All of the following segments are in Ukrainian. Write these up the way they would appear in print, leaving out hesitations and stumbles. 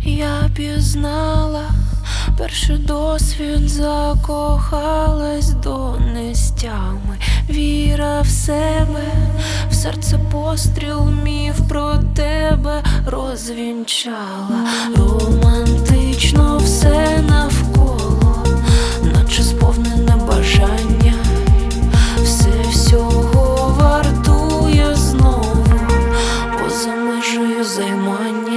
Я пізнала перший досвід, закохалась до нестями. Віра в себе, в серце постріл, міф про тебе розвінчала. Романтично все навколо, наче сповнене бажання. Все всього вартує знову, поза межею займання.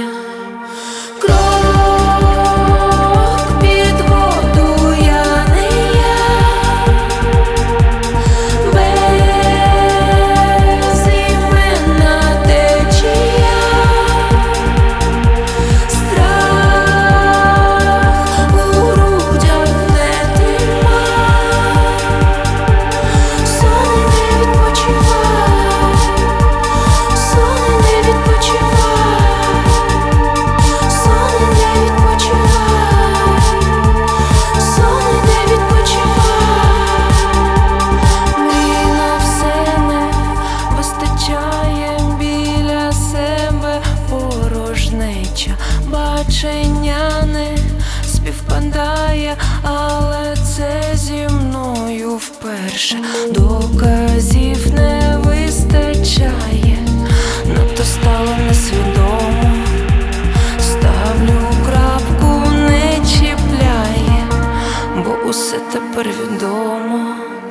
Бачення не співпадає, але це зі мною вперше. Доказів не вистачає, надто стало несвідомо. Ставлю крапку, не чіпляє, бо усе тепер відомо.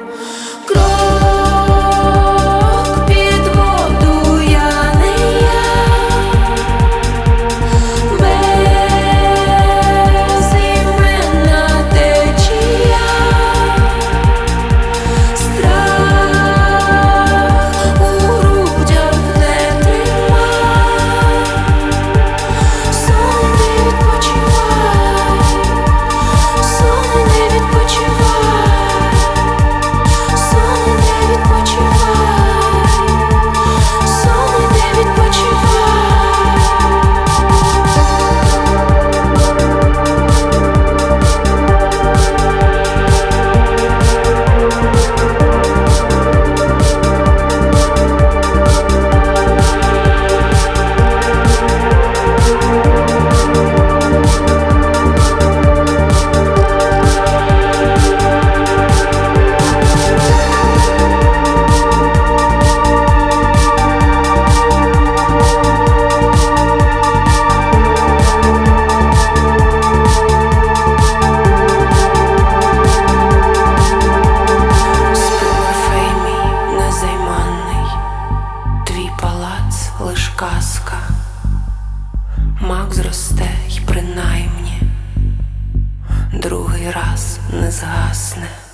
Лиш казка, мак зросте й принаймні другий раз не згасне.